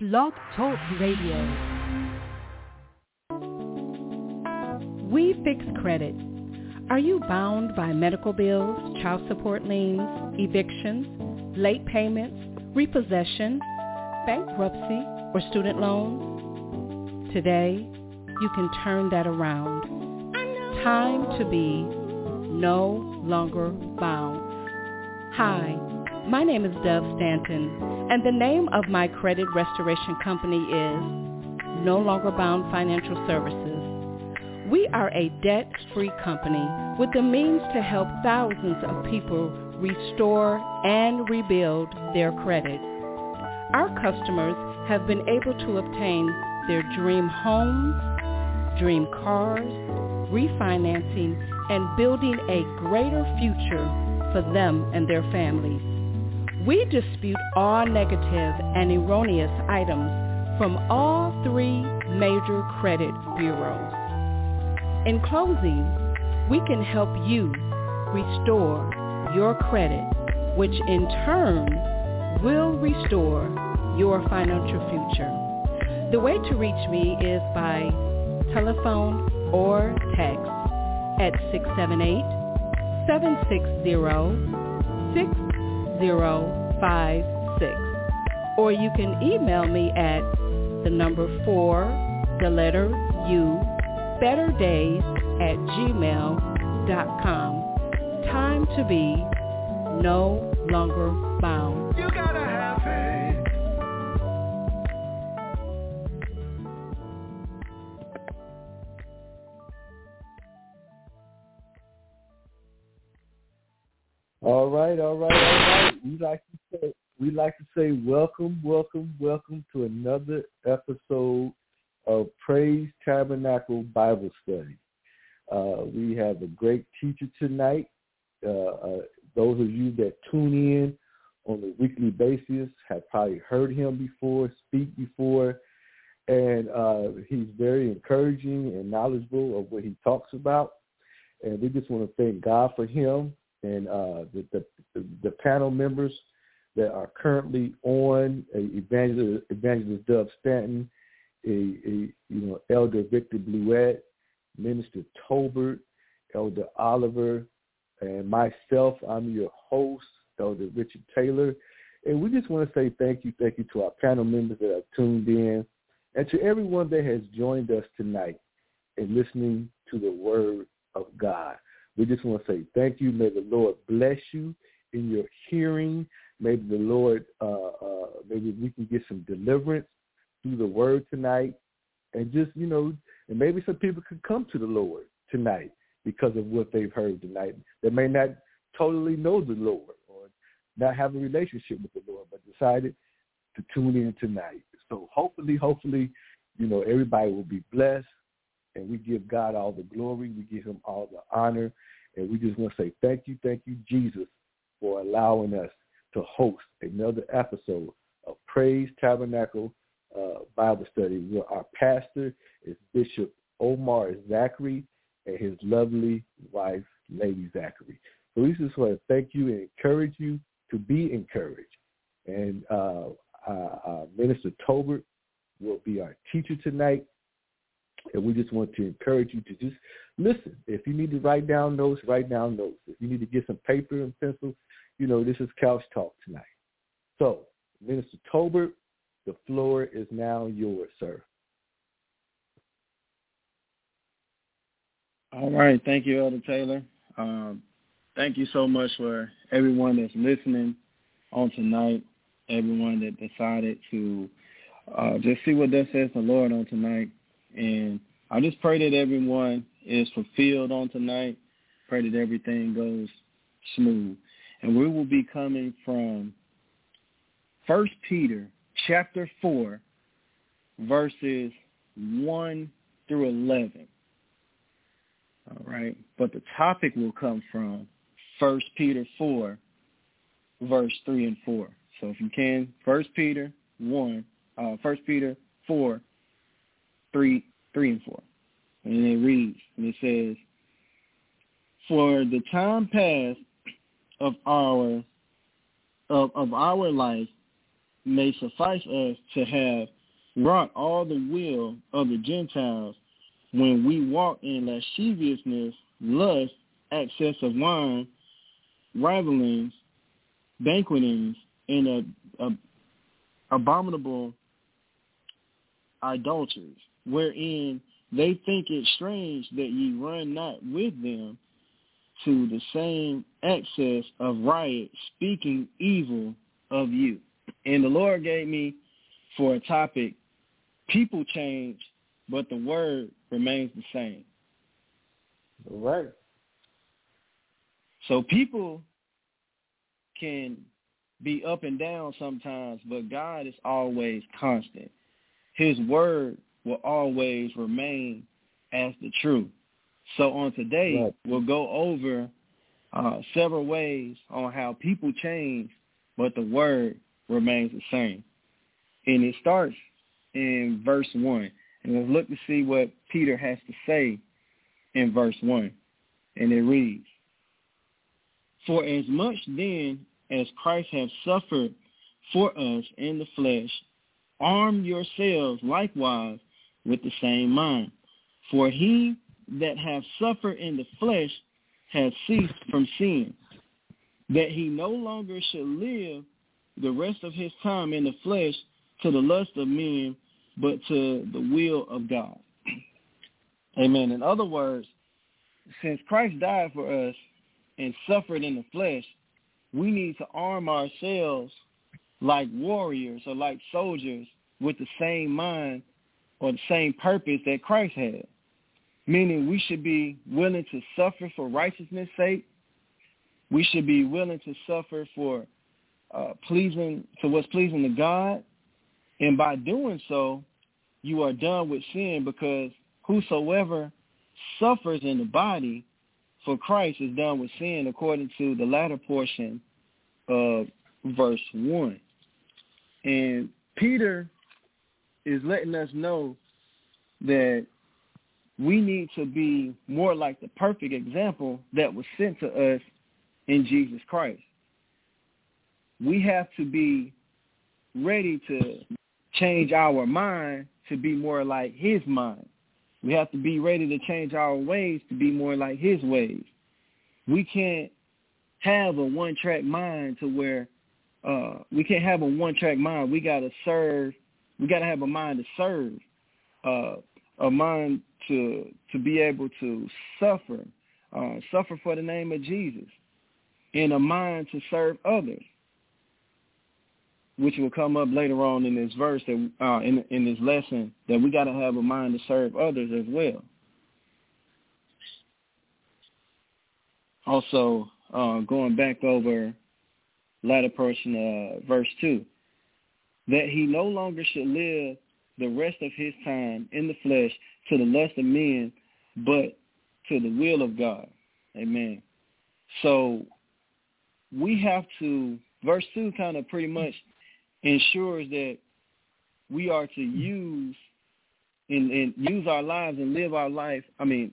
Blog Talk Radio. We fix credit. Are you bound by medical bills, child support liens, evictions, late payments, repossession, bankruptcy, or student loans? Today, you can turn that around. Time to be no longer bound. Hi, my name is Dove Stanton, and the name of my credit restoration company is No Longer Bound Financial Services. We are a debt-free company with the means to help thousands of people restore and rebuild their credit. Our customers have been able to obtain their dream homes, dream cars, refinancing, and building a greater future for them and their families. We dispute all negative and erroneous items from all three major credit bureaus. In closing, we can help you restore your credit, which in turn will restore your financial future. The way to reach me is by telephone or text at 678-760-6056. Or you can email me at the number 4, the letter U, betterdays@gmail.com. Time to be no longer bound. You gotta have faith. All right. We like to say welcome to another episode of Praise Tabernacle Bible Study. We have a great teacher tonight. Those of you that tune in on a weekly basis have probably heard him speak before, and he's very encouraging and knowledgeable of what he talks about. And we just want to thank God for him and the panel members that are currently on, Evangelist Dove Stanton, Elder Victor Bluette, Minister Tolbert, Elder Oliver, and myself. I'm your host, Elder Richard Taylor. And we just want to say thank you to our panel members that have tuned in, and to everyone that has joined us tonight in listening to the Word of God. We just want to say thank you. May the Lord bless you in your hearing. Maybe the Lord, maybe we can get some deliverance through the Word tonight. And just, and maybe some people could come to the Lord tonight because of what they've heard tonight. They may not totally know the Lord or not have a relationship with the Lord, but decided to tune in tonight. So hopefully, everybody will be blessed. And we give God all the glory. We give him all the honor. And we just want to say thank you, Jesus, for allowing us to host another episode of Praise Tabernacle Bible Study, where our pastor is Bishop Omar Zachary and his lovely wife, Lady Zachary. So we just want to thank you and encourage you to be encouraged. And Minister Tolbert will be our teacher tonight. And we just want to encourage you to just listen. If you need to write down notes, write down notes. If you need to get some paper and pencil, this is couch talk tonight. So, Minister Tolbert, the floor is now yours, sir. All right. Thank you, Elder Taylor. Thank you so much for everyone that's listening on tonight, everyone that decided to just see what thus says the Lord on tonight. And I just pray that everyone is fulfilled on tonight. Pray that everything goes smooth. And we will be coming from 1 Peter chapter 4, verses 1 through 11. All right. But the topic will come from 1 Peter 4, verse 3 and 4. So if you can, 1 Peter 4, 3 and 4. And it reads, and it says, "For the time past of our life may suffice us to have wrought all the will of the Gentiles when we walk in lasciviousness, lust, excess of wine, revelings, banquetings, and abominable idolatries, wherein they think it strange that ye run not with them to the same excess of riot, speaking evil of you. And the Lord gave me for a topic, people change, but the word remains the same. All right. So people can be up and down sometimes, but God is always constant. His word will always remain as the truth. So on today, we'll go over several ways on how people change, but the word remains the same. And it starts in verse 1. And we'll look to see what Peter has to say in verse 1. And it reads, For as much then as Christ hath suffered for us in the flesh, arm yourselves likewise with the same mind. For he that hath suffered in the flesh hath ceased from sin, that he no longer should live the rest of his time in the flesh to the lust of men, but to the will of God. Amen. In other words, since Christ died for us and suffered in the flesh, we need to arm ourselves like warriors or like soldiers with the same mind or the same purpose that Christ had. Meaning we should be willing to suffer for righteousness' sake. We should be willing to suffer for pleasing to what's pleasing to God. And by doing so, you are done with sin, because whosoever suffers in the body for Christ is done with sin, according to the latter portion of verse 1. And Peter is letting us know that we need to be more like the perfect example that was sent to us in Jesus Christ. We have to be ready to change our mind to be more like his mind. We have to be ready to change our ways to be more like his ways. We can't have a one-track mind to where we can't have a one-track mind. We got to serve. We got to have a mind to serve, a mind to be able to suffer for the name of Jesus, and a mind to serve others, which will come up later on in this verse, that in this lesson, that we got to have a mind to serve others as well. Also, going back over latter portion of verse 2, that he no longer should live the rest of his time in the flesh to the lust of men, but to the will of God. Amen. So we have to, verse 2 kind of pretty much ensures that we are to use and use our lives and live our life.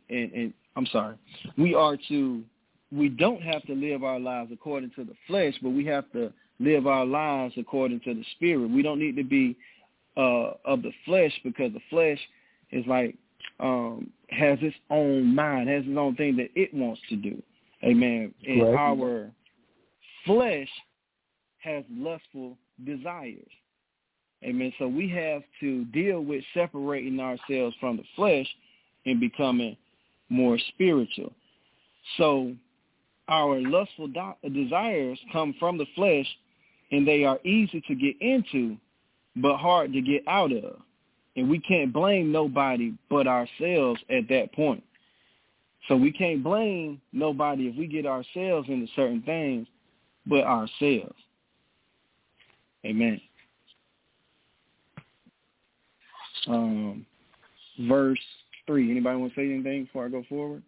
We don't have to live our lives according to the flesh, but we have to live our lives according to the Spirit. We don't need to be of the flesh, because the flesh is like has its own mind, has its own thing that it wants to do. Amen. And right. Our flesh has lustful desires. Amen. So we have to deal with separating ourselves from the flesh and becoming more spiritual. So our lustful desires come from the flesh, and they are easy to get into, but hard to get out of. And we can't blame nobody but ourselves at that point. So we can't blame nobody if we get ourselves into certain things but ourselves. Amen. Verse 3. Anybody want to say anything before I go forward?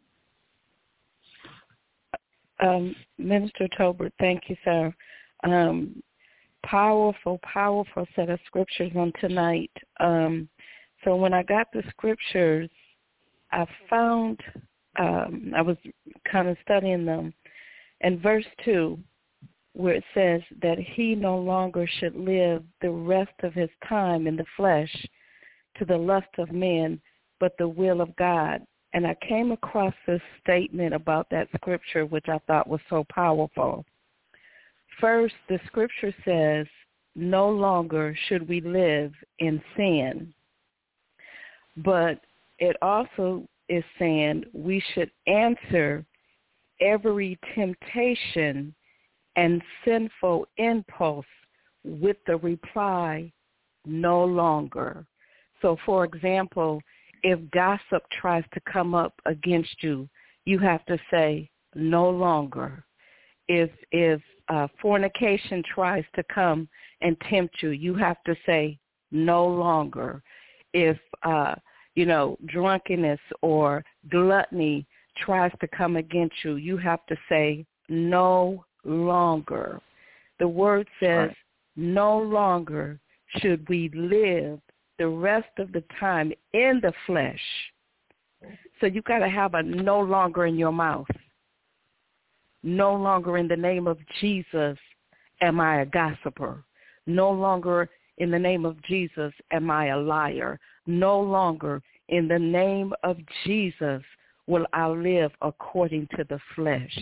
Minister Tolbert, thank you, sir. Powerful set of scriptures on tonight. So when I got the scriptures, I found, I was kind of studying them. In verse 2, where it says that he no longer should live the rest of his time in the flesh to the lust of men, but the will of God. And I came across this statement about that scripture, which I thought was so powerful. First, the scripture says, no longer should we live in sin. But it also is saying we should answer every temptation and sinful impulse with the reply, no longer. So, for example, if gossip tries to come up against you, you have to say, no longer. If fornication tries to come and tempt you, you have to say, no longer. If, drunkenness or gluttony tries to come against you, you have to say, no longer. The word says, right, no longer should we live the rest of the time in the flesh. So you got to have a no longer in your mouth. No longer in the name of Jesus am I a gossiper. No longer in the name of Jesus am I a liar. No longer in the name of Jesus will I live according to the flesh.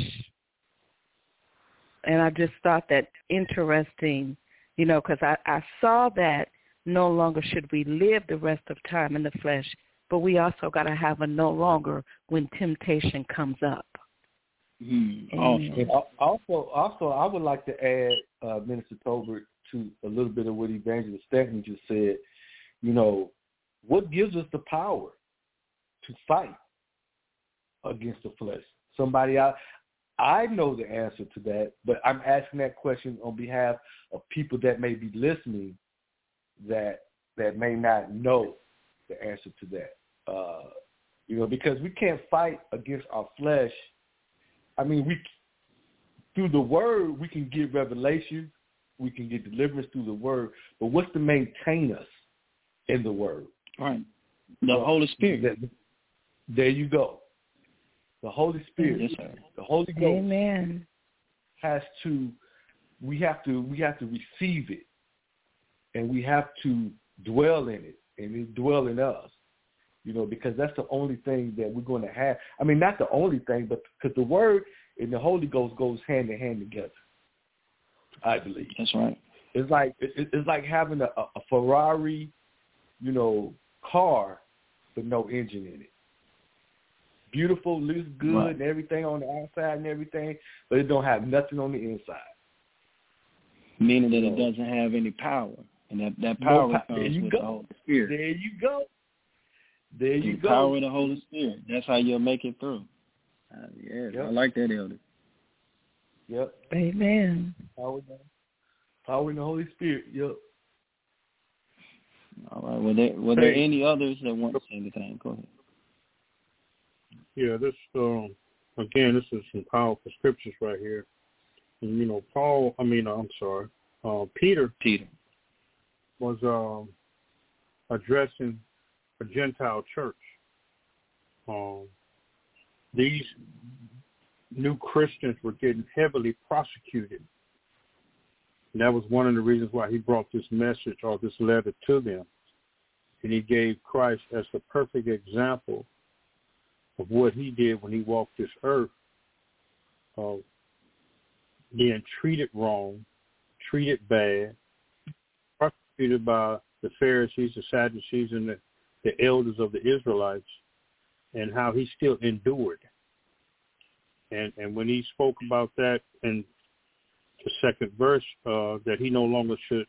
And I just thought that interesting, because I saw that no longer should we live the rest of time in the flesh, but we also got to have a no longer when temptation comes up. Awesome. Also, I would like to add, Minister Tolbert, to a little bit of what Evangelist Stephanie just said. What gives us the power to fight against the flesh? Somebody I know the answer to that, but I'm asking that question on behalf of people that may be listening that may not know the answer to that. Because we can't fight against our flesh. I mean, through the word, we can get revelation, we can get deliverance through the word, but what's to maintain us in the word? Right. The Holy Spirit. There you go. The Holy Spirit. Yes, sir. The Holy Ghost. Amen. We have to receive it, and we have to dwell in it, and it dwell in us. Because that's the only thing that we're going to have. I mean, not the only thing, but because the Word and the Holy Ghost goes hand in hand together, I believe. That's right. It's like having a Ferrari, car with no engine in it. Beautiful, looks good, right, and everything on the outside and everything, but it don't have nothing on the inside. Meaning that it doesn't have any power, and that power comes with the Holy Spirit. There you go. There you go. The power of the Holy Spirit. That's how you'll make it through. Yep. I like that, Elder. Yep. Amen. Power in the Holy Spirit. Yep. All right. Were there any others that want to say anything? Go ahead. Yeah, this is some powerful scriptures right here. And, Peter was addressing a Gentile church. These new Christians were getting heavily prosecuted. And that was one of the reasons why he brought this message or this letter to them. And he gave Christ as the perfect example of what he did when he walked this earth, of being treated wrong, treated bad, prosecuted by the Pharisees, the Sadducees, and the elders of the Israelites, and how he still endured. And when he spoke about that in the second verse, that he no longer should,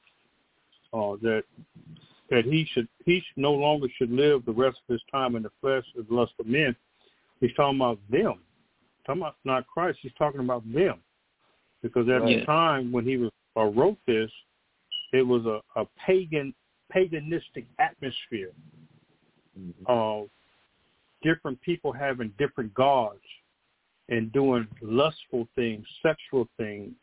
that he no longer should live the rest of his time in the flesh as lust of men. He's talking about them. Talking about not Christ. He's talking about them, because at the time when he wrote this, it was a paganistic atmosphere of different people having different gods and doing lustful things, sexual things,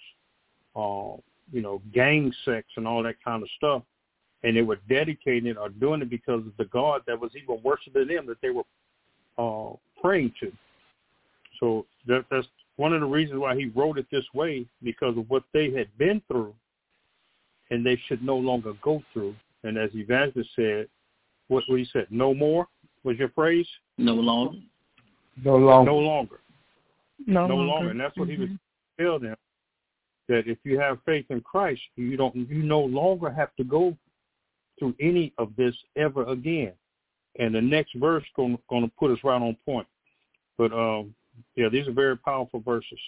gang sex and all that kind of stuff. And they were dedicating it or doing it because of the God that was even worse than them that they were praying to. So that's one of the reasons why he wrote it this way, because of what they had been through, and they should no longer go through. And as Evangelist said, what he said, no more was your phrase? No longer. No longer. No longer. And that's what he was telling them, that if you have faith in Christ, you no longer have to go through any of this ever again. And the next verse going to put us right on point. But these are very powerful verses.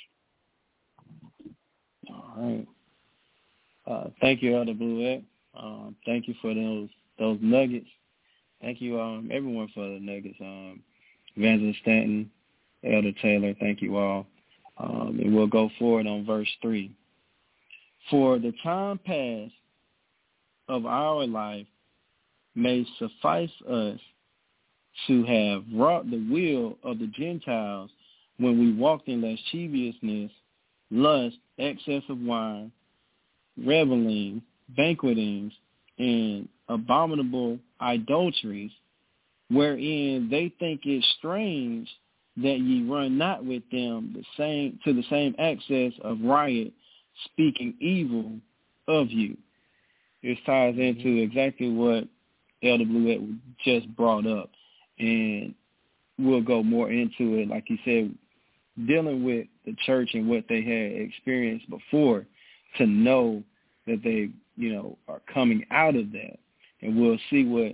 All right. Thank you, Elder Blue. Thank you for those nuggets. Thank you, everyone, for the nuggets. Evangelist Stanton, Elder Taylor, thank you all. And we'll go forward on verse 3. For the time past of our life may suffice us to have wrought the will of the Gentiles when we walked in lasciviousness, lust, excess of wine, revelings, banquetings, and abominable adulteries, wherein they think it strange that ye run not with them to the same excess of riot, speaking evil of you. This ties into exactly what Elder Blue just brought up, and we'll go more into it, like he said, dealing with the church and what they had experienced before, to know that they, are coming out of that. And we'll see where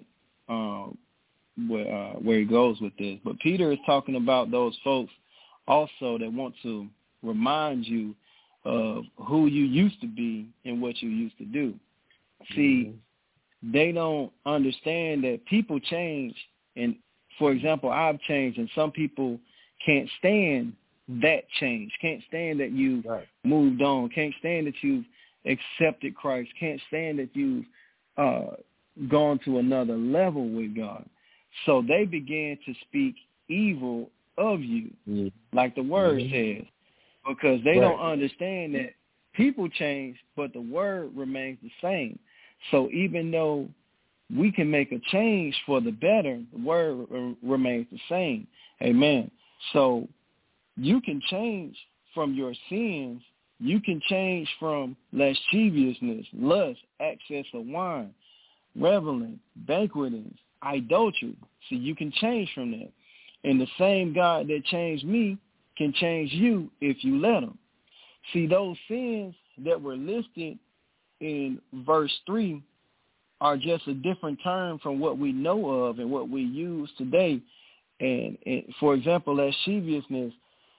he goes with this. But Peter is talking about those folks also that want to remind you of who you used to be and what you used to do. See, they don't understand that people change. And, for example, I've changed, and some people can't stand that change, can't stand that you've moved on, can't stand that you've accepted Christ, can't stand that you've gone to another level with God. So they began to speak evil of you, like the word says, because they don't understand that people change, but the word remains the same. So even though we can make a change for the better, the word remains the same. Amen. So you can change from your sins. You can change from lasciviousness, lust, excess of wine, reveling, banquetings, idolatry. See, you can change from that. And the same God that changed me can change you if you let him. See, those sins that were listed in verse 3 are just a different term from what we know of and what we use today. And for example, lasciviousness,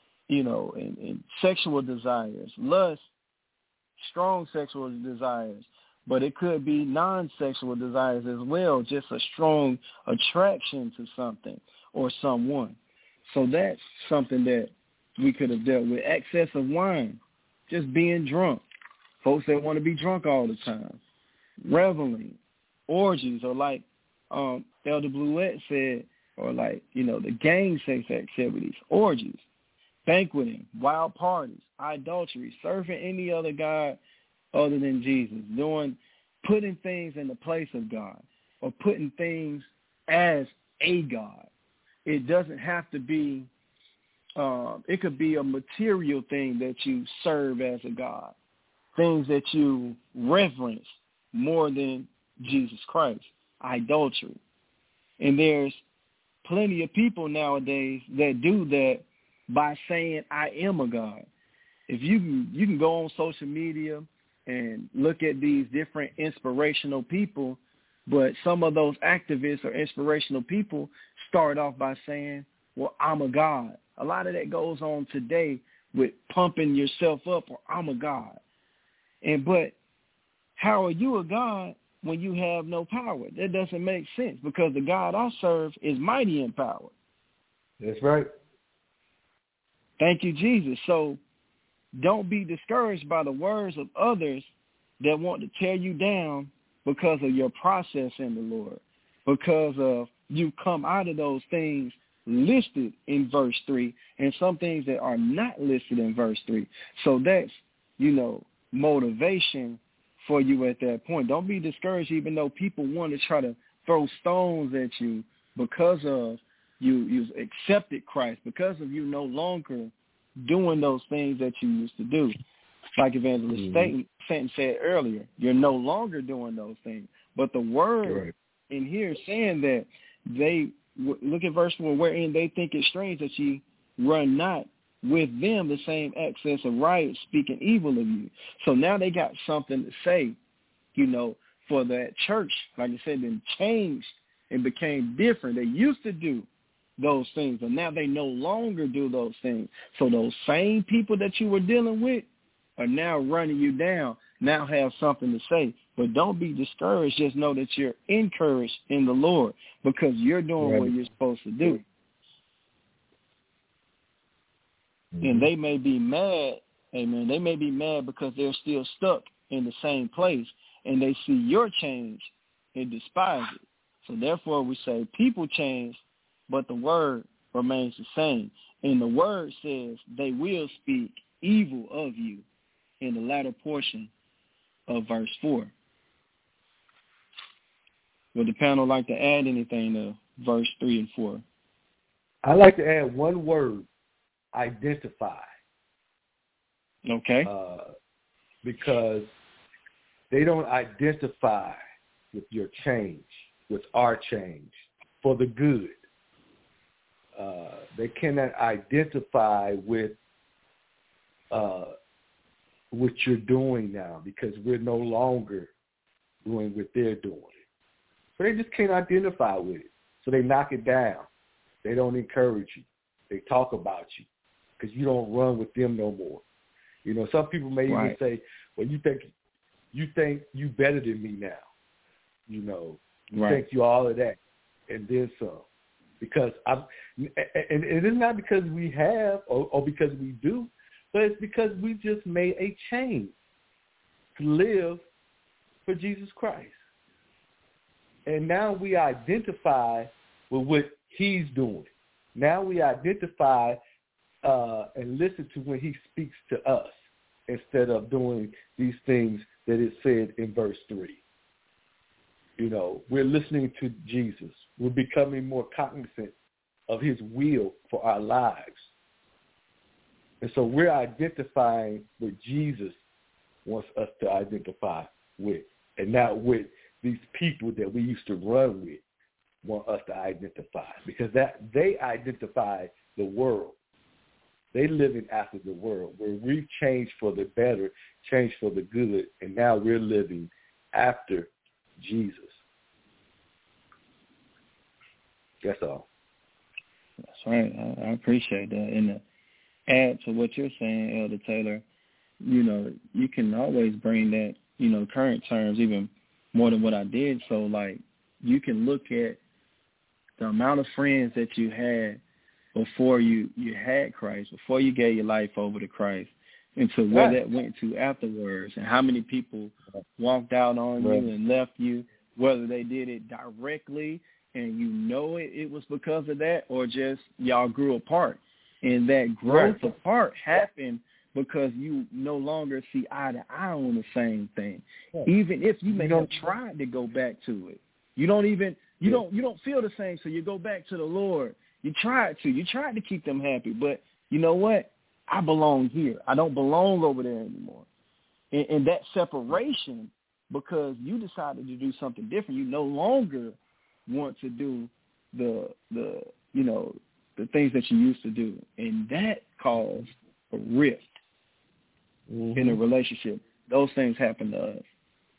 and sexual desires, lust, strong sexual desires, but it could be non-sexual desires as well, just a strong attraction to something or someone. So that's something that we could have dealt with. Excess of wine, just being drunk, folks that want to be drunk all the time, reveling, orgies, or like Elder Bluette said, or like, the gang sex activities, orgies, banqueting, wild parties, idolatry, serving any other god other than Jesus, putting things in the place of God, or putting things as a god. It doesn't have to be, it could be a material thing that you serve as a god, things that you reverence more than Jesus Christ, idolatry. And there's plenty of people nowadays that do that by saying, I am a god. If you can go on social media and look at these different inspirational people, but some of those activists or inspirational people start off by saying, well, I'm a god. A lot of that goes on today with pumping yourself up, or I'm a god. But how are you a god when you have no power? That doesn't make sense, because the God I serve is mighty in power. That's right. Thank you, Jesus. So don't be discouraged by the words of others that want to tear you down because of your process in the Lord, because of you come out of those things listed in verse 3 and some things that are not listed in verse 3. So that's, motivation for you at that point. Don't be discouraged, even though people want to try to throw stones at you because of you've accepted Christ, because of you no longer doing those things that you used to do. Like Evangelist Fenton said earlier, you're no longer doing those things. But the word in here is saying that they, look at verse 1, wherein they think it strange that ye run not with them the same access of riot, speaking evil of you. So now they got something to say, for that church, like I said, then changed and became different. They used to do those things, but now they no longer do those things. So those same people that you were dealing with are now running you down, now have something to say. But don't be discouraged. Just know that you're encouraged in the Lord because you're doing what you're supposed to do. And they may be mad, amen. They may be mad because they're still stuck in the same place and they see your change and despise it. So therefore we say people change, but the word remains the same. And the word says they will speak evil of you in the latter portion of verse 4. Would the panel like to add anything to verse 3 and 4? I'd like to add one word, identify. Okay. Because they don't identify with your change, with our change, for the good. They cannot identify with what you're doing now because we're no longer doing what they're doing. So they just can't identify with it. So they knock it down. They don't encourage you. They talk about you because you don't run with them no more. Some people may even say, well, you think you better than me now. You think you all of that and then some. Because and it's not because we have or because we do, but it's because we just made a change to live for Jesus Christ. And now we identify with what he's doing. Now we identify and listen to when he speaks to us instead of doing these things that it said in verse 3. We're listening to Jesus. We're becoming more cognizant of his will for our lives. And so we're identifying what Jesus wants us to identify with, and not with these people that we used to run with want us to identify, because that they identify the world. They living after the world, where we've changed for the better, changed for the good, and now we're living after Jesus. That's all. That's right. I appreciate that. And to add to what you're saying, Elder Taylor, you can always bring that, current terms even more than what I did. So, like, you can look at the amount of friends that you had before you had Christ, before you gave your life over to Christ, and to where that went to afterwards, and how many people walked out on you and left you, whether they did it directly and it was because of that, or just y'all grew apart. And that growth apart happened because you no longer see eye to eye on the same thing. Even if you may have tried to go back to it. You don't feel the same, so you go back to the Lord. You tried to keep them happy, but you know what? I belong here. I don't belong over there anymore. And that separation, because you decided to do something different, you no longer want to do the things that you used to do. And that caused a rift in a relationship. Those things happen to us.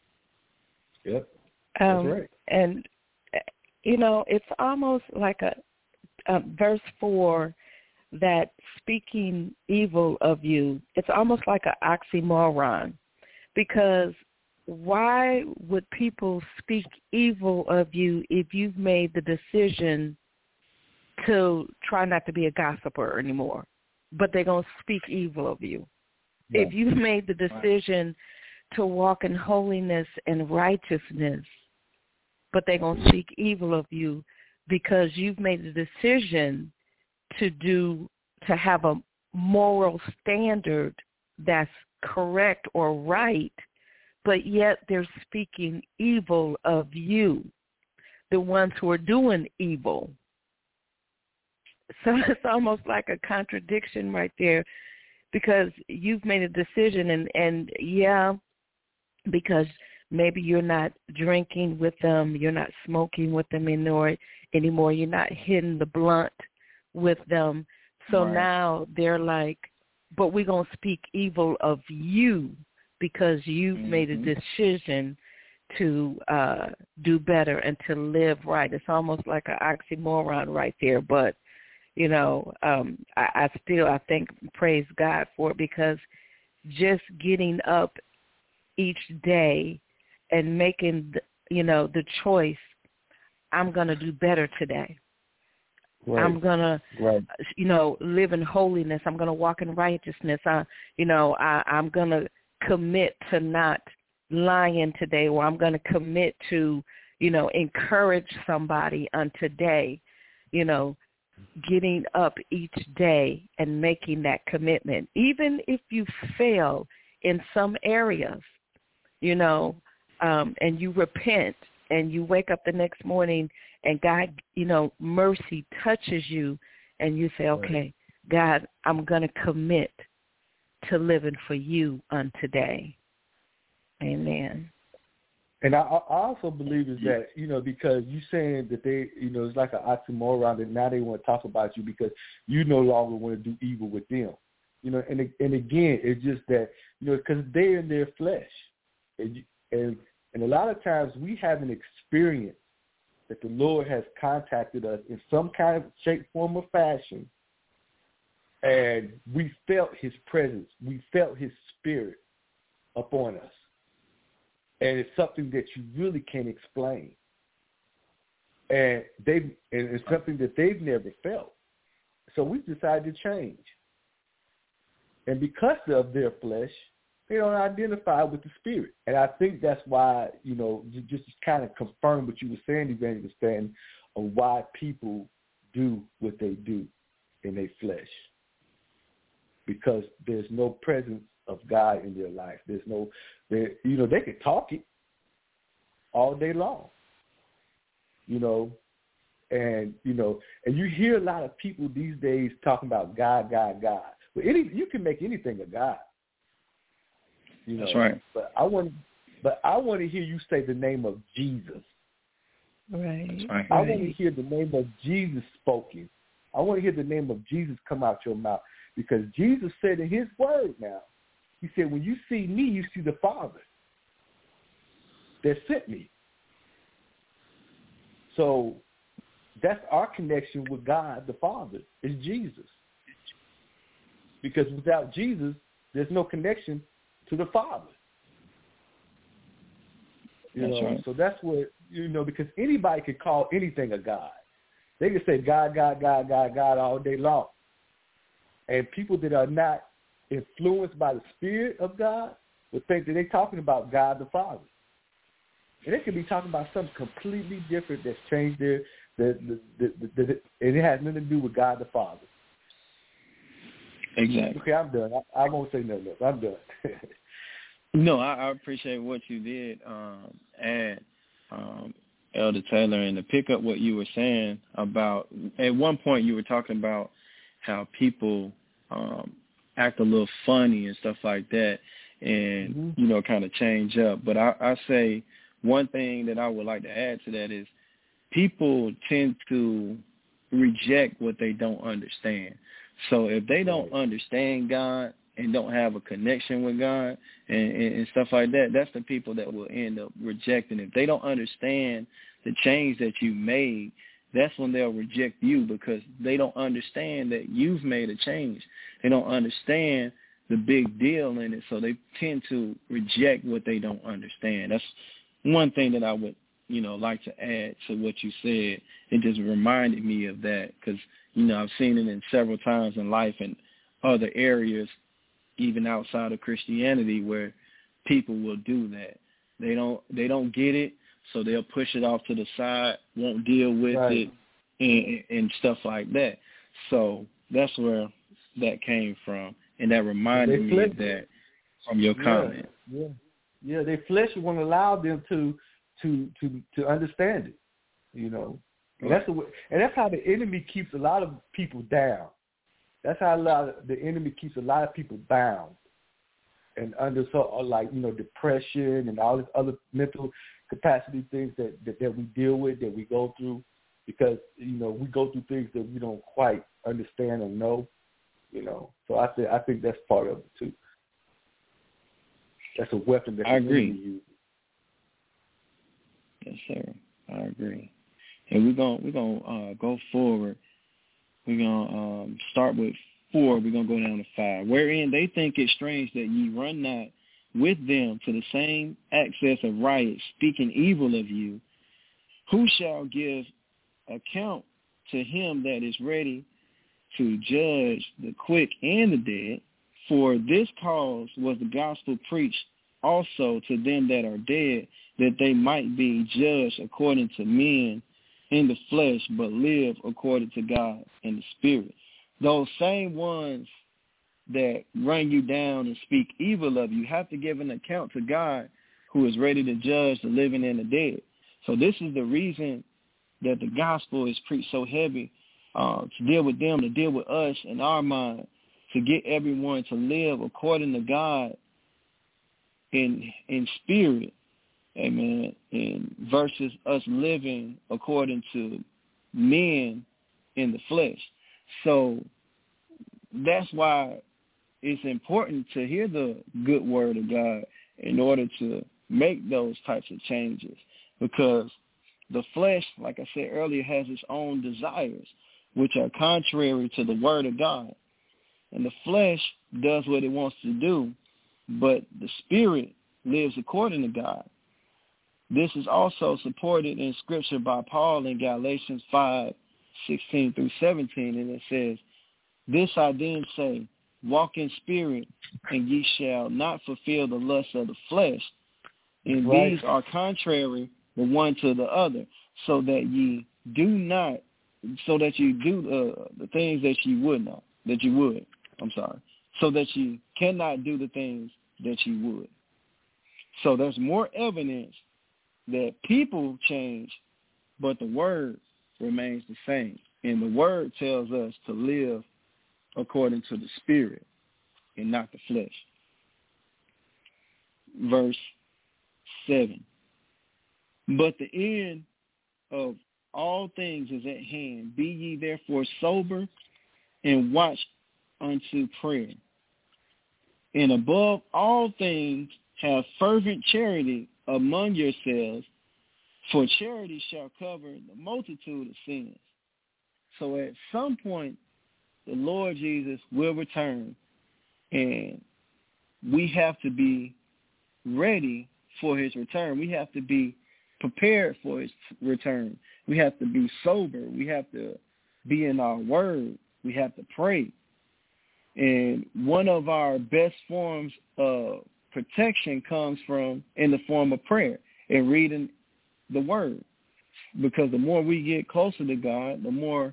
Yep. That's right. And, it's almost like a verse 4 that speaking evil of you, it's almost like an oxymoron, because why would people speak evil of you if you've made the decision to try not to be a gossiper anymore, but they're going to speak evil of you? Yeah. If you've made the decision to walk in holiness and righteousness, but they're going to speak evil of you because you've made the decision to have a moral standard that's correct or right, but yet they're speaking evil of you, the ones who are doing evil. So it's almost like a contradiction right there, because you've made a decision, and yeah, because maybe you're not drinking with them, you're not smoking with them anymore, you're not hitting the blunt with them. So now they're like, but we're going to speak evil of you because you've made a decision to do better and to live right. It's almost like an oxymoron right there. But, you know, I think, praise God for it, because just getting up each day and making, the choice, I'm going to do better today. Right. I'm going to, live in holiness. I'm going to walk in righteousness. I'm going to commit to not lying today, or I'm going to commit to, encourage somebody on today, getting up each day and making that commitment. Even if you fail in some areas, and you repent and you wake up the next morning and God, mercy touches you and you say, okay, God, I'm going to commit to living for you on today. Amen. And I also believe is that, because you saying that they, it's like an oxymoron, that now they want to talk about you because you no longer want to do evil with them. And again, it's just that, because they're in their flesh. And a lot of times we have an experience that the Lord has contacted us in some kind of shape, form, or fashion, and we felt his presence. We felt his spirit upon us. And it's something that you really can't explain. And it's something that they've never felt. So we decided to change. And because of their flesh, they don't identify with the spirit. And I think that's why, just to kind of confirm what you were saying, Evangelist Stanton, of why people do what they do in their flesh. Because there's no presence of God in their life. They can talk it all day long, and you hear a lot of people these days talking about God, God, God. But you can make anything a God. That's right. But I want to hear you say the name of Jesus. Right. That's right. I want to hear the name of Jesus spoken. I want to hear the name of Jesus come out your mouth, because Jesus said in his word now, he said, when you see me, you see the Father that sent me. So that's our connection with God the Father, is Jesus. Because without Jesus, there's no connection to the Father. Right. So that's what, because anybody can call anything a God. They can say God, God, God, God, God all day long. And people that are not influenced by the Spirit of God would think that they're talking about God the Father. And they could be talking about something completely different that's changed and it has nothing to do with God the Father. Exactly. Okay, I'm done. I won't say nothing else. I'm done. No, I appreciate what you did, Elder Taylor, and to pick up what you were saying about, at one point you were talking about how people act a little funny and stuff like that, and, kind of change up. But I say one thing that I would like to add to that is people tend to reject what they don't understand. So if they don't understand God and don't have a connection with God and stuff like that, that's the people that will end up rejecting. If they don't understand the change that you made, that's when they'll reject you, because they don't understand that you've made a change. They don't understand the big deal in it, so they tend to reject what they don't understand. That's one thing that I would, like to add to what you said. It just reminded me of that, because, I've seen it in several times in life in other areas, even outside of Christianity, where people will do that. They don't get it, so they'll push it off to the side, won't deal with it, and stuff like that. So that's where that came from, and that reminded me of that from your comment. Yeah. Their flesh won't allow them to understand it, And that's how the enemy keeps a lot of people down. That's how the enemy keeps a lot of people bound and under depression and all this other mental capacity things that we deal with, that we go through, because we go through things that we don't quite understand or know. So I think that's part of it too. That's a weapon that the enemy uses. Yes, sir. I agree. And we're gonna go forward. We're gonna start with 4. We're gonna go down to 5. Wherein they think it strange that ye run not with them to the same access of riot, speaking evil of you. Who shall give account to him that is ready to judge the quick and the dead? For this cause was the gospel preached also to them that are dead, that they might be judged according to men in the flesh, but live according to God in the spirit. Those same ones that run you down and speak evil of you have to give an account to God, who is ready to judge the living and the dead. So this is the reason that the gospel is preached so heavy, to deal with them, to deal with us in our mind, to get everyone to live according to God in spirit, amen, and versus us living according to men in the flesh. So that's why it's important to hear the good word of God in order to make those types of changes, because the flesh, like I said earlier, has its own desires, which are contrary to the word of God. And the flesh does what it wants to do, but the spirit lives according to God. This is also supported in Scripture by Paul in Galatians 5:16 through 17, and it says, This I then say, walk in spirit, and ye shall not fulfill the lust of the flesh. And these are contrary the one to the other, so that you do the things that you would. So that you cannot do the things that you would. So there's more evidence that people change, but the word remains the same. And the word tells us to live according to the spirit and not the flesh. Verse 7. But the end of all things is at hand. Be ye therefore sober and watch unto prayer. And above all things, have fervent charity among yourselves, for charity shall cover the multitude of sins. So at some point, the Lord Jesus will return, and we have to be ready for his return. We have to be prepared for his return. We have to be sober. We have to be in our word. We have to pray. And one of our best forms of protection comes from in the form of prayer and reading the word. Because the more we get closer to God, the more,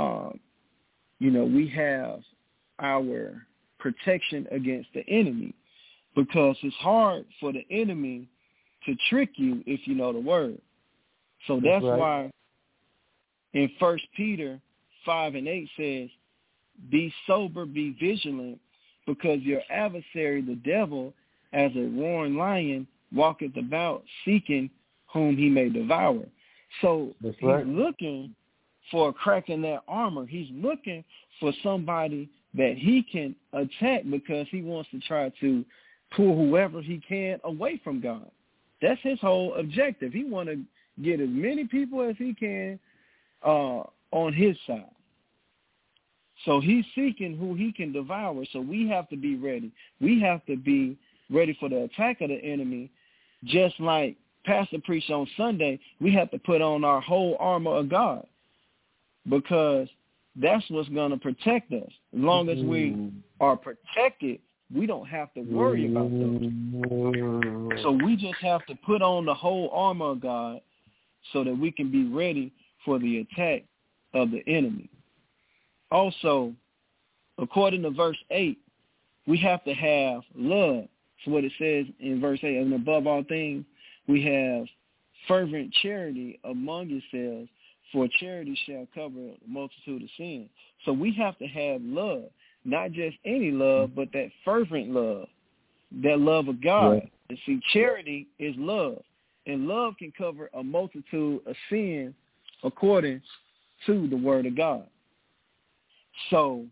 we have our protection against the enemy. Because it's hard for the enemy to trick you if you know the word. So that's why in 1 Peter 5:8 says, be sober, be vigilant, because your adversary, the devil, as a roaring lion, walketh about, seeking whom he may devour. So he's looking for a crack in that armor. He's looking for somebody that he can attack, because he wants to try to pull whoever he can away from God. That's his whole objective. He want to get as many people as he can on his side. So he's seeking who he can devour. So we have to be ready. We have to be ready for the attack of the enemy. Just like Pastor preached on Sunday, we have to put on our whole armor of God, because that's what's going to protect us. As long as we are protected, we don't have to worry about those. So we just have to put on the whole armor of God so that we can be ready for the attack of the enemy. Also, according to verse 8, we have to have love. So what it says in verse 8, and above all things, we have fervent charity among yourselves, for charity shall cover a multitude of sins. So we have to have love, not just any love, but that fervent love, that love of God. Right. And see, charity is love, and love can cover a multitude of sins according to the word of God. So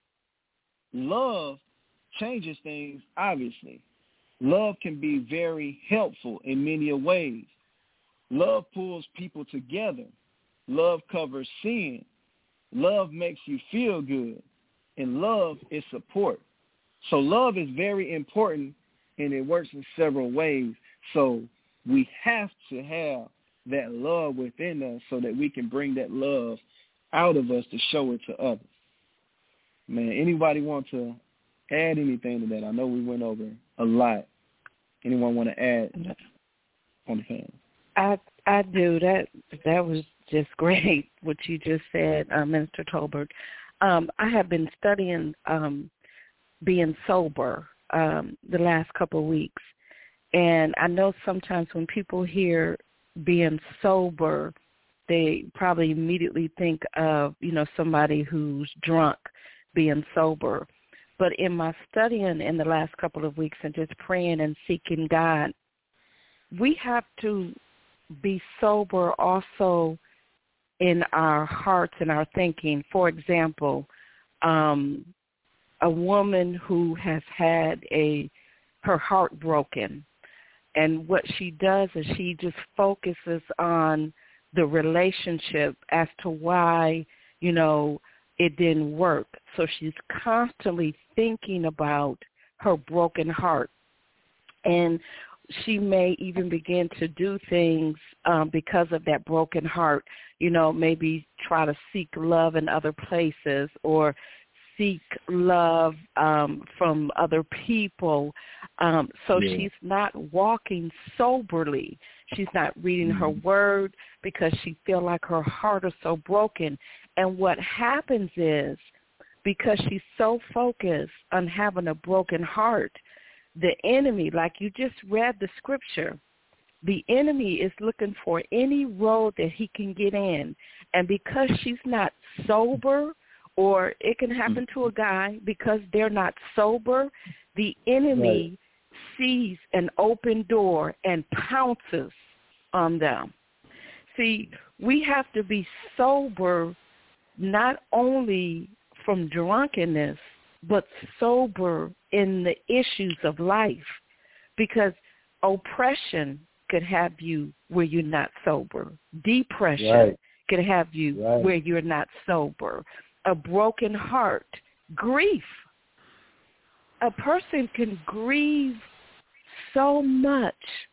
love changes things, obviously. Love can be very helpful in many ways. Love pulls people together. Love covers sin. Love makes you feel good. And love is support. So love is very important, and it works in several ways. So we have to have that love within us so that we can bring that love out of us to show it to others. Man, anybody want to add anything to that? I know we went over a lot. Anyone want to add on the panel? I do. That was just great what you just said, Minister Tolbert. I have been studying being sober the last couple of weeks, and I know sometimes when people hear being sober, they probably immediately think of, somebody who's drunk being sober. But in my studying in the last couple of weeks and just praying and seeking God, we have to be sober also in our hearts and our thinking. For example, a woman who has had her heart broken, and what she does is she just focuses on the relationship as to why, it didn't work. So she's constantly thinking about her broken heart. And she may even begin to do things because of that broken heart, maybe try to seek love in other places or seek love from other people. She's not walking soberly. She's not reading her word because she feels like her heart is so broken. And what happens is, because she's so focused on having a broken heart, the enemy, like you just read the scripture, the enemy is looking for any road that he can get in. And because she's not sober, or it can happen to a guy because they're not sober, the enemy sees an open door and pounces on them. See, we have to be sober not only from drunkenness, but sober in the issues of life, because oppression could have you where you're not sober. Depression could have you where you're not sober. A broken heart, grief. A person can grieve so much.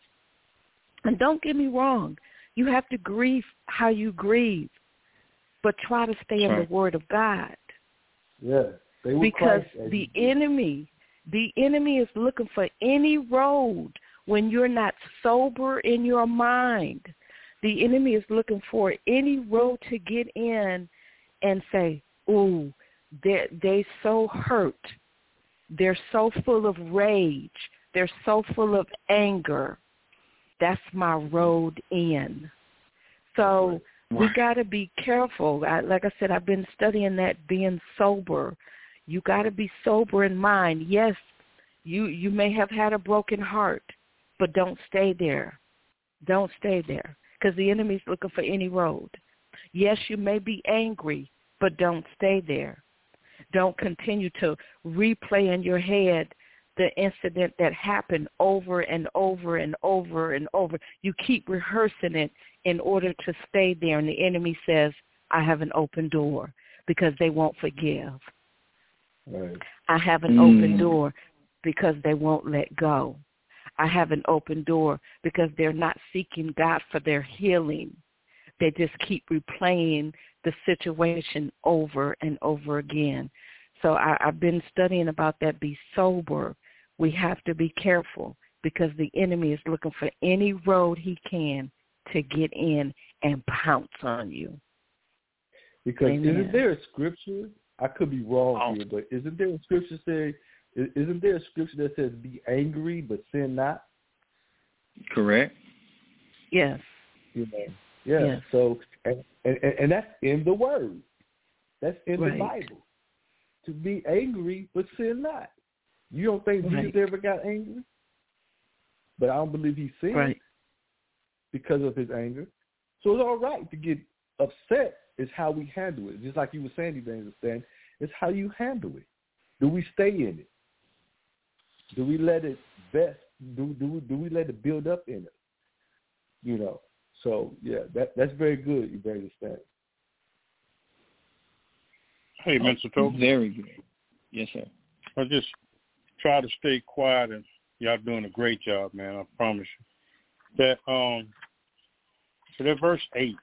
And don't get me wrong, you have to grieve how you grieve, but try to stay in the Word of God. Yeah. Because the enemy is looking for any road when you're not sober in your mind. The enemy is looking for any road to get in and say, ooh, they're so hurt. They're so full of rage. They're so full of anger. That's my road in. So we got to be careful. Like I said, I've been studying that being sober. You got to be sober in mind. Yes, you may have had a broken heart, but don't stay there. Don't stay there, because the enemy's looking for any road. Yes, you may be angry, but don't stay there. Don't continue to replay in your head the incident that happened over and over and over and over. You keep rehearsing it in order to stay there, and the enemy says, I have an open door because they won't forgive. Right. I have an open door because they won't let go. I have an open door because they're not seeking God for their healing. They just keep replaying the situation over and over again. So I've been studying about that. Be sober. We have to be careful because the enemy is looking for any road he can to get in and pounce on you. Because Amen. Isn't there a scripture? I could be wrong here, but isn't there a scripture that says be angry but sin not? Correct. Yes. Yeah. Yes. So, and that's in the Word. That's in the Bible. To be angry, but sin not. You don't think Jesus ever got angry? But I don't believe he sinned because of his anger. So it's all right to get upset. It's how we handle it. Just like you were saying, Evangelist, it's how you handle it. Do we stay in it? Do we let it best? Do we let it build up in it? You know. So yeah, that's very good, Evangelist. Hey, Mr. Toby. Very good. Yes, sir. I just try to stay quiet, and y'all doing a great job, man. I promise you. That so that verse 8,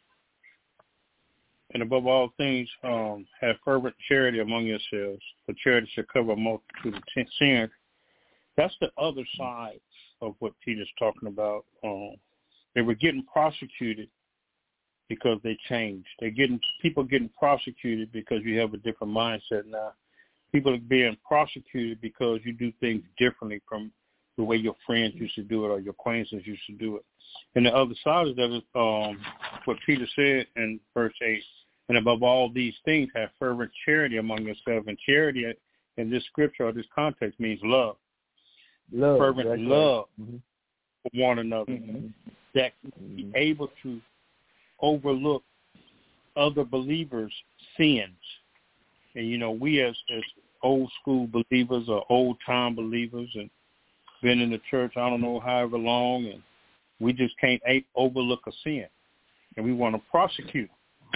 and above all things, have fervent charity among yourselves, for charity shall cover a multitude of sins. That's the other side of what Peter's talking about. They were getting prosecuted because they changed. People getting prosecuted because you have a different mindset now. People are being prosecuted because you do things differently from the way your friends used to do it or your acquaintances used to do it. And the other side of that is what Peter said in verse 8, and above all these things have fervent charity among yourselves. And charity in this scripture or this context means love. Fervent love for one another. That be able to overlook other believers' sins. And, you know, we as old school believers or old time believers and been in the church, I don't know, however long, and we just can't overlook a sin. And we want to prosecute.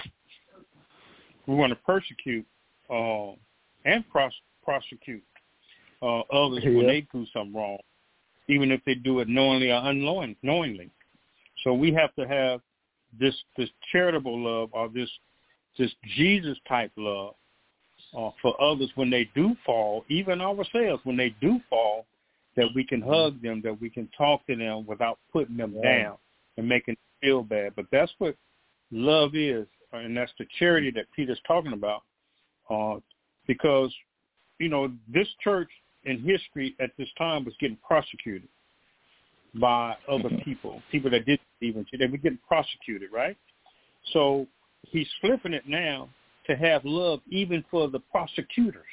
We want to persecute and prosecute others when they do something wrong, even if they do it knowingly or unknowingly. So we have to have this charitable love or this Jesus-type love for others when they do fall, even ourselves when they do fall, that we can hug them, that we can talk to them without putting them down and making them feel bad. But that's what love is, and that's the charity that Peter's talking about. Because, you know, this church in history at this time was getting prosecuted by other people that didn't even, they were getting prosecuted, right? So he's flipping it now to have love even for the prosecutors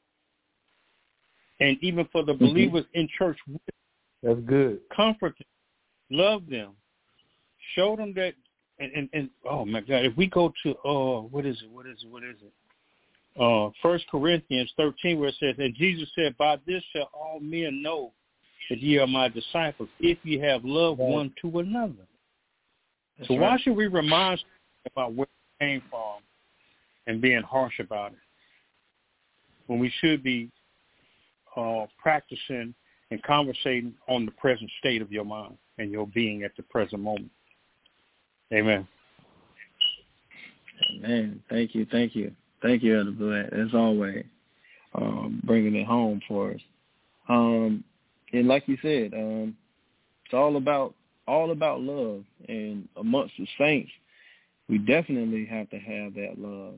and even for the believers in church. That's good. Comfort them, love them, show them that, and oh my God, if we go to, what is it? 1 Corinthians 13, where it says, and Jesus said, by this shall all men know that ye are my disciples, if ye have love one to another. That's so why should we remind about where it came from and being harsh about it, when we should be practicing and conversating on the present state of your mind and your being at the present moment? Amen. Amen. Thank you, Elder Blue, as always, bringing it home for us. And like you said, it's all about love, and amongst the saints, we definitely have to have that love.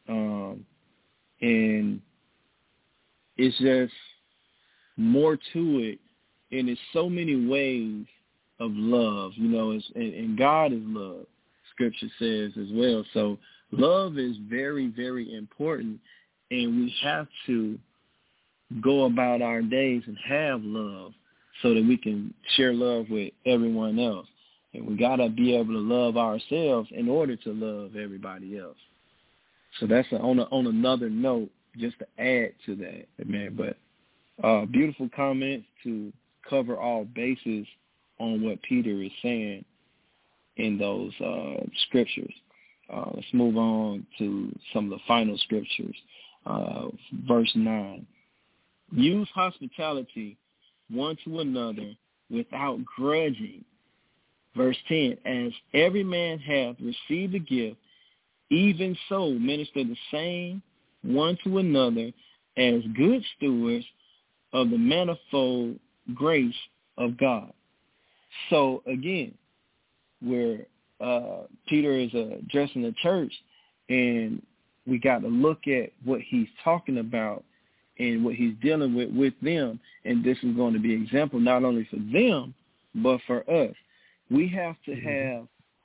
And it's just more to it, and it's so many ways of love, you know, and God is love, Scripture says as well. So love is very, very important, and we have to go about our days and have love so that we can share love with everyone else. And we got to be able to love ourselves in order to love everybody else. So that's on another note, just to add to that, man. But beautiful comments to cover all bases on what Peter is saying in those scriptures. Let's move on to some of the final scriptures. Verse 9. Use hospitality one to another without grudging. Verse 10. As every man hath received a gift, even so minister the same one to another as good stewards of the manifold grace of God. So again, where Peter is addressing the church, and we got to look at what he's talking about and what he's dealing with them, and this is going to be an example not only for them, but for us. We have to have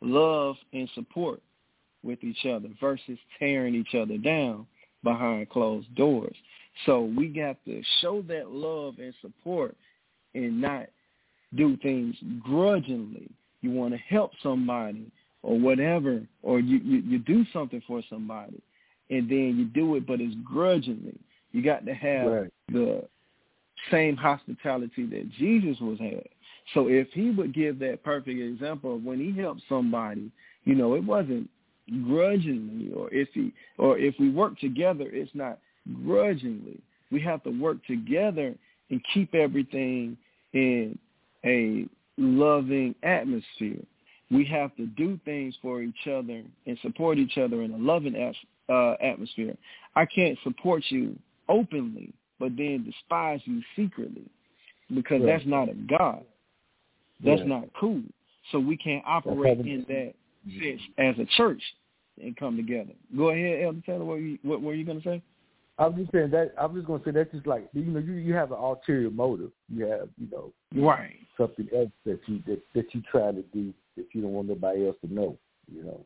love and support with each other versus tearing each other down behind closed doors. So we got to show that love and support and not do things grudgingly. You want to help somebody or whatever, or you do something for somebody, and then you do it, but it's grudgingly. You got to have the same hospitality that Jesus was had. So if he would give that perfect example of when he helped somebody, you know, it wasn't grudgingly, or if we work together, it's not grudgingly. We have to work together and keep everything in a loving atmosphere. We have to do things for each other and support each other in a loving atmosphere. I can't support you openly, but then despise you secretly, because that's not a God. That's not cool. So we can't operate in that sense as a church and come together. Go ahead, Elder Taylor. What were you going to say? I was just saying that. I was just going to say that's just like, you know, you have an ulterior motive. You have, you know, something else that you try to do that you don't want nobody else to know. You know.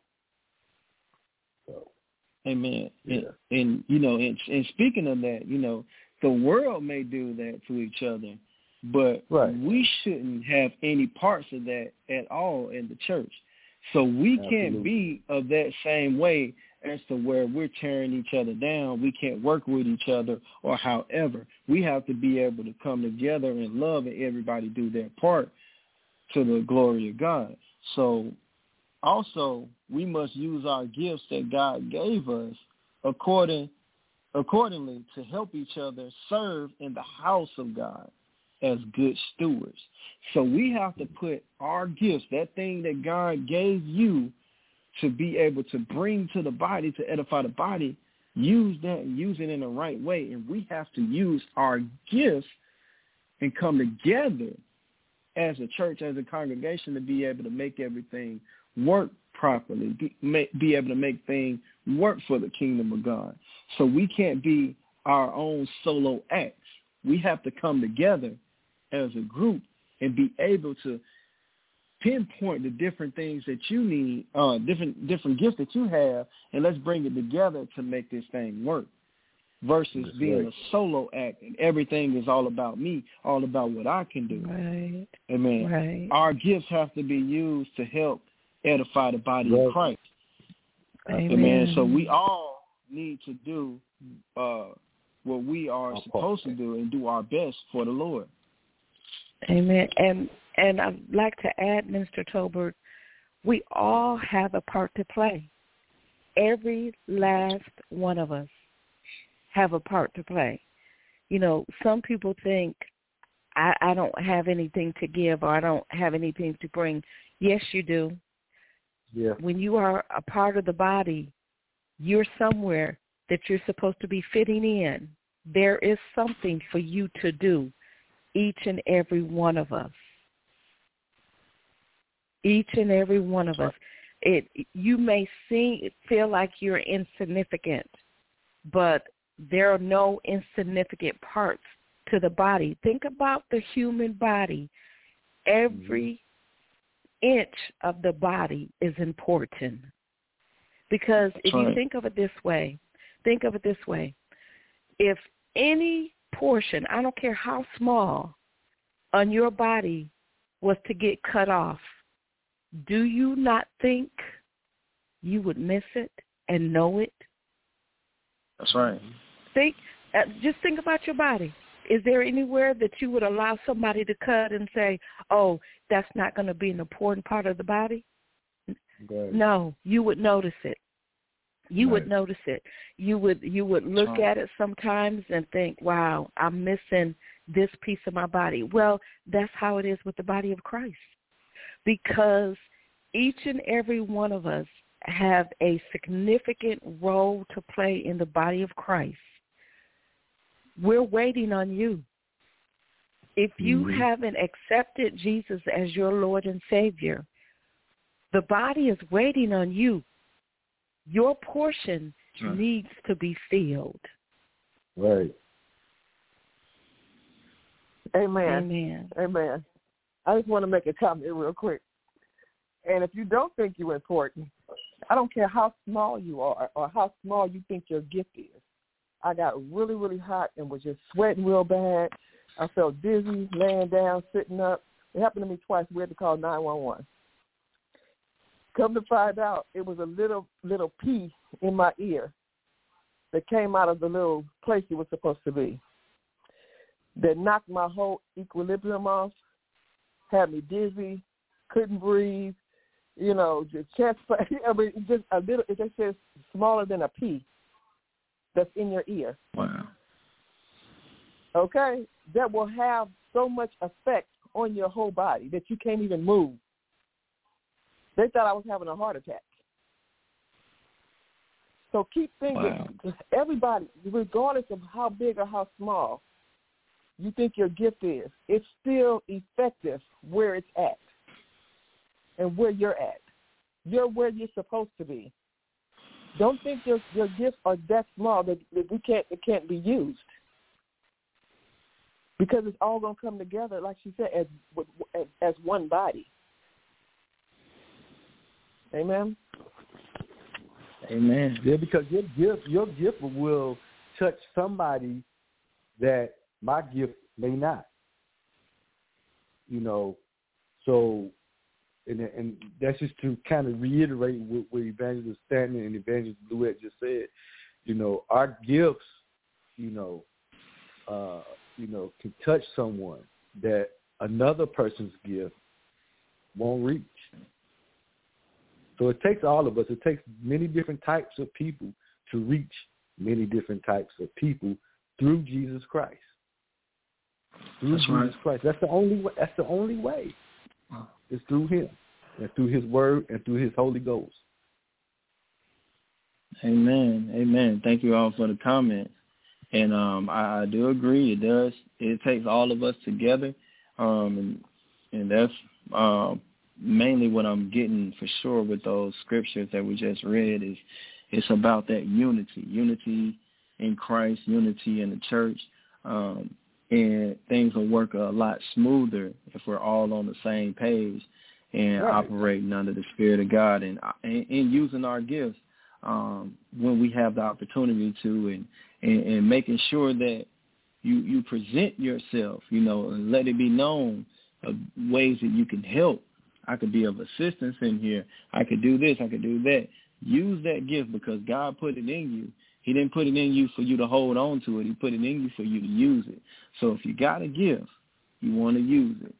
So. Amen. Yeah. And you know, and speaking of that, you know, the world may do that to each other, but we shouldn't have any parts of that at all in the church. So we can't be of that same way as to where we're tearing each other down. We can't work with each other or however. We have to be able to come together in love and everybody do their part to the glory of God. So also, we must use our gifts that God gave us accordingly to help each other serve in the house of God as good stewards. So we have to put our gifts, that thing that God gave you to be able to bring to the body, to edify the body, use that and use it in the right way. And we have to use our gifts and come together as a church, as a congregation, to be able to make everything work properly, be able to make things work for the kingdom of God. So we can't be our own solo acts. We have to come together as a group and be able to pinpoint the different things that you need, different gifts that you have, and let's bring it together to make this thing work. Versus being a solo act and everything is all about me, all about what I can do. Right. Amen. Right. Our gifts have to be used to help edify the body of Christ. Amen. So we all need to do what we are supposed to do and do our best for the Lord. Amen. And I'd like to add, Mr. Tolbert, we all have a part to play. Every last one of us have a part to play. You know, some people think, I don't have anything to give or I don't have anything to bring. Yes, you do. Yeah. When you are a part of the body, you're somewhere that you're supposed to be fitting in. There is something for you to do, each and every one of us. Each and every one of us. You may feel like you're insignificant, but there are no insignificant parts to the body. Think about the human body. Every inch of the body is important. Because if you think of it this way, if any portion, I don't care how small, on your body was to get cut off, do you not think you would miss it and know it? That's right. Just think about your body. Is there anywhere that you would allow somebody to cut and say, oh, that's not going to be an important part of the body? Right. No, you would notice it. You would notice it. You would look at it sometimes and think, wow, I'm missing this piece of my body. Well, that's how it is with the body of Christ. Because each and every one of us have a significant role to play in the body of Christ. We're waiting on you. If you haven't accepted Jesus as your Lord and Savior, the body is waiting on you. Your portion needs to be filled. Right. Amen. I just want to make a comment real quick. And if you don't think you're important, I don't care how small you are or how small you think your gift is. I got really, really hot and was just sweating real bad. I felt dizzy, laying down, sitting up. It happened to me twice. We had to call 911. Come to find out, it was a little pea in my ear that came out of the little place it was supposed to be. That knocked my whole equilibrium off, had me dizzy, couldn't breathe, just chest. I mean, just a little. It just says smaller than a pea that's in your ear. Wow. Okay, that will have so much effect on your whole body that you can't even move. They thought I was having a heart attack. So keep thinking, everybody, regardless of how big or how small you think your gift is, it's still effective where it's at and where you're at. You're where you're supposed to be. Don't think your gifts are that small that it can't be used. Because it's all going to come together, like she said, as one body. Amen? Amen. Yeah, because your gift will touch somebody that my gift may not. So, and that's just to kind of reiterate what Evangelist Stanton and Evangelist Blewett just said. Our gifts, can touch someone that another person's gift won't reach. So it takes all of us. It takes many different types of people to reach many different types of people through Jesus Christ. Christ. That's the only way. That's the only way. It's through Him and through His Word and through His Holy Ghost. Amen. Amen. Thank you all for the comments. And I do agree. It does. It takes all of us together, and that's mainly what I'm getting for sure with those scriptures that we just read. Is it's about that unity in Christ, unity in the church, and things will work a lot smoother if we're all on the same page and operating under the Spirit of God and using our gifts when we have the opportunity to, and making sure that you present yourself, and let it be known of ways that you can help. I could be of assistance in here. I could do this. I could do that. Use that gift because God put it in you. He didn't put it in you for you to hold on to it. He put it in you for you to use it. So if you got a gift, you want to use it.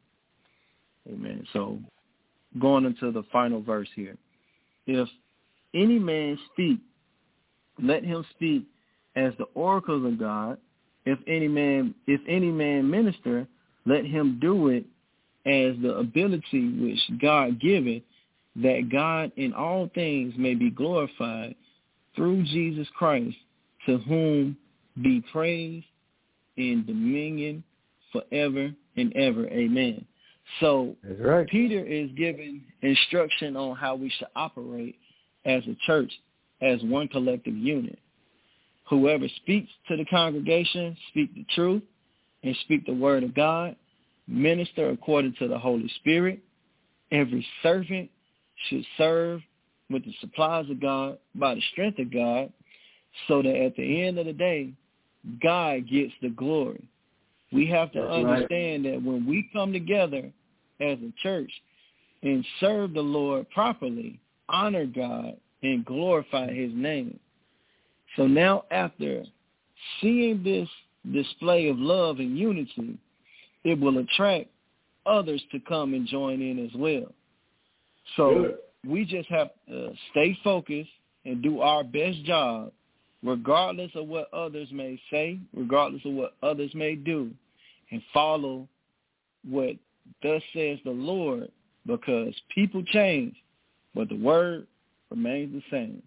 Amen. So going into the final verse here. If any man speak, let him speak as the oracles of God. If any man minister, let him do it as the ability which God giveth, that God in all things may be glorified through Jesus Christ, to whom be praise and dominion forever and ever. Amen. So Peter is giving instruction on how we should operate as a church, as one collective unit. Whoever speaks to the congregation, speak the truth and speak the word of God, minister according to the Holy Spirit. Every servant should serve with the supplies of God by the strength of God, so that at the end of the day, God gets the glory. We have to understand that when we come together as a church and serve the Lord properly, honor God, and glorify His name. So now after seeing this display of love and unity, it will attract others to come and join in as well. So we just have to stay focused and do our best job, regardless of what others may say, regardless of what others may do, and follow what thus says the Lord, because people change, but the word remains the same.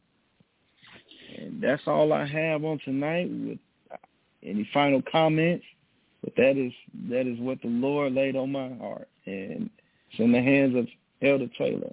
And that's all I have on tonight. With any final comments? But that is what the Lord laid on my heart, and it's in the hands of Elder Taylor.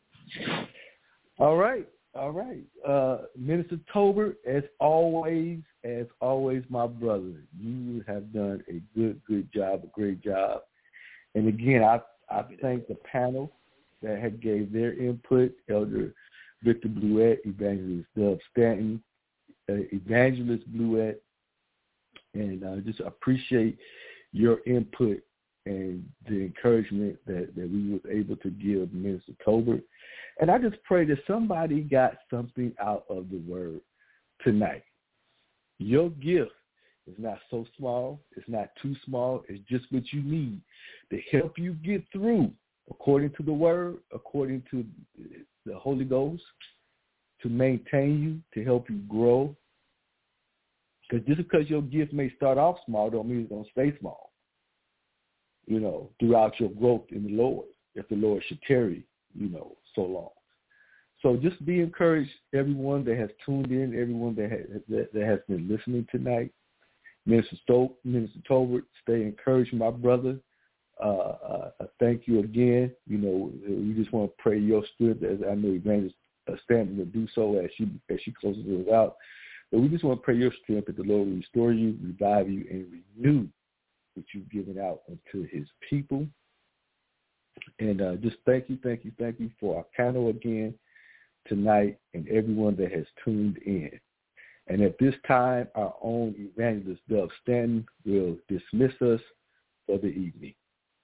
All right. Minister Tolbert, as always, my brother, you have done a good job, a great job. And again, I thank the panel that had gave their input, Elder Victor Bluette, Evangelist Dove Stanton, Evangelist Bluette, and just appreciate your input and the encouragement that we was able to give Minister Tolbert. And I just pray that somebody got something out of the word tonight. Your gift is not so small. It's not too small. It's just what you need to help you get through, according to the word, according to the Holy Ghost, to maintain you, to help you grow. Because just because your gift may start off small don't mean it's going to stay small, throughout your growth in the Lord, if the Lord should tarry, so long. So just be encouraged, everyone that has tuned in, everyone that has been listening tonight. Minister Tolbert, stay encouraged, my brother. Thank you again. We just want to pray your strength, as I know Evangelist Stanton will do so as she closes us out. But we just want to pray your strength that the Lord will restore you, revive you, and renew what you've given out unto his people. And just thank you for our panel again tonight and everyone that has tuned in. And at this time, our own Evangelist Dove Stanton will dismiss us for the evening.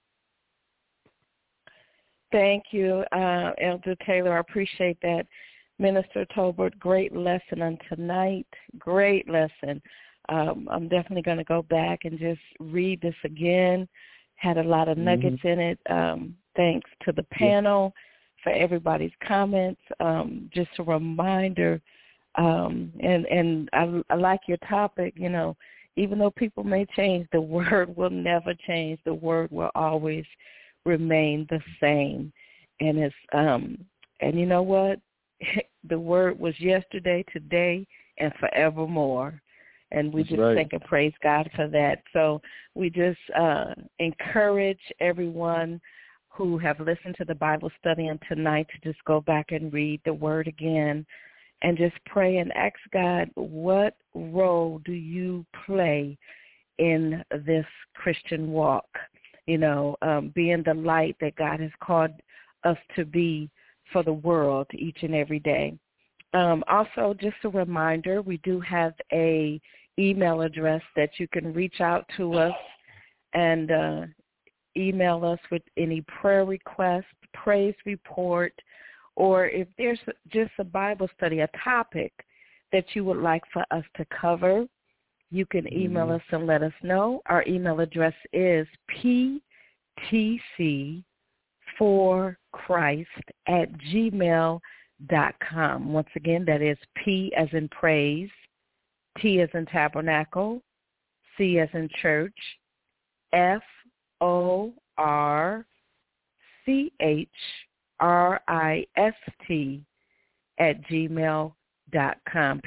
Thank you, Elder Taylor. I appreciate that. Minister Tolbert, great lesson on tonight. Great lesson. I'm definitely going to go back and just read this again. Had a lot of nuggets in it. Thanks to the panel for everybody's comments. Just a reminder, and I like your topic, even though people may change, the word will never change. The word will always remain the same. And it's and you know what? The word was yesterday, today, and forevermore. And we thank and praise God for that. So we just encourage everyone who have listened to the Bible study on tonight to just go back and read the word again and just pray and ask God, what role do you play in this Christian walk? Being the light that God has called us to be for the world each and every day. Also, just a reminder, we do have a email address that you can reach out to us and email us with any prayer request, praise report, or if there's just a Bible study, a topic that you would like for us to cover, you can email us and let us know. Our email address is ptc4christ@gmail.com. Once again, that is P as in praise, T as in tabernacle, C as in church, FORCHRIST@gmail.com,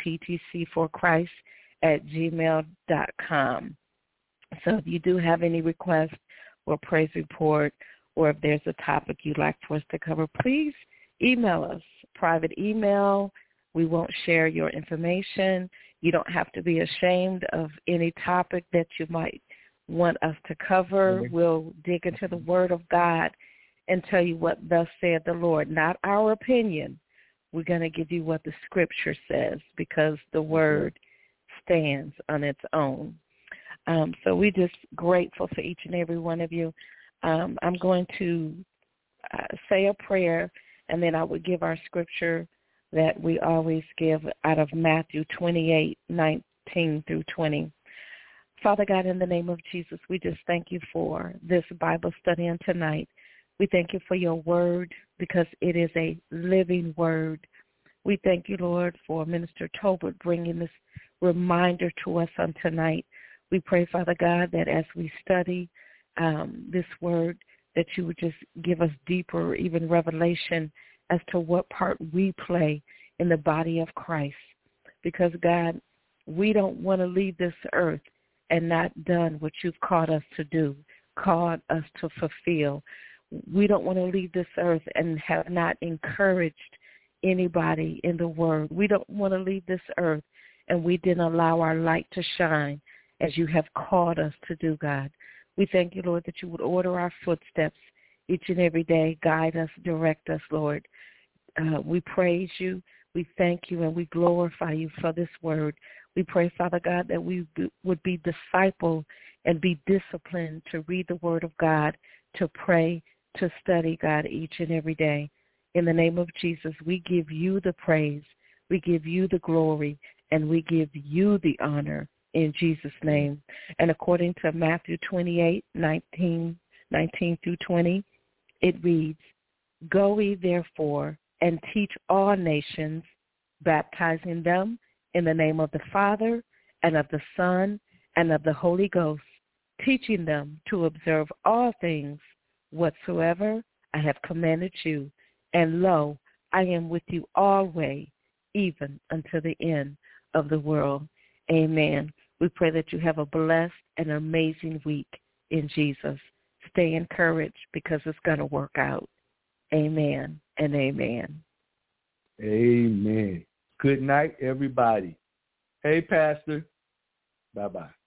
ptc4christ@gmail.com. So if you do have any requests or praise report, or if there's a topic you'd like for us to cover, please email us. Private email. We won't share your information. You don't have to be ashamed of any topic that you might want us to cover. We'll dig into the Word of God and tell you what thus said the Lord, not our opinion. We're going to give you what the Scripture says because the Word stands on its own. So we're just grateful for each and every one of you. I'm going to say a prayer, and then I would give our Scripture that we always give out of Matthew 28:19-20. Father God, in the name of Jesus, we just thank you for this Bible study on tonight. We thank you for your word because it is a living word. We thank you, Lord, for Minister Tolbert bringing this reminder to us on tonight. We pray, Father God, that as we study this word, that you would just give us deeper, even revelation as to what part we play in the body of Christ. Because, God, we don't want to leave this earth and not done what you've called us to do, called us to fulfill. We don't want to leave this earth and have not encouraged anybody in the word. We don't want to leave this earth and we didn't allow our light to shine as you have called us to do, God. We thank you, Lord, that you would order our footsteps each and every day. Guide us, direct us, Lord. We praise you, we thank you, and we glorify you for this word. We pray, Father God, that we would be discipled and be disciplined to read the word of God, to pray, to study, God, each and every day. In the name of Jesus, we give you the praise, we give you the glory, and we give you the honor in Jesus' name. And according to Matthew 28:19 through 20, it reads, Go ye therefore and teach all nations, baptizing them in the name of the Father and of the Son and of the Holy Ghost, teaching them to observe all things whatsoever I have commanded you. And lo, I am with you always, even until the end of the world. Amen. We pray that you have a blessed and amazing week in Jesus. Stay encouraged because it's going to work out. Amen and amen. Amen. Good night, everybody. Hey, Pastor. Bye-bye.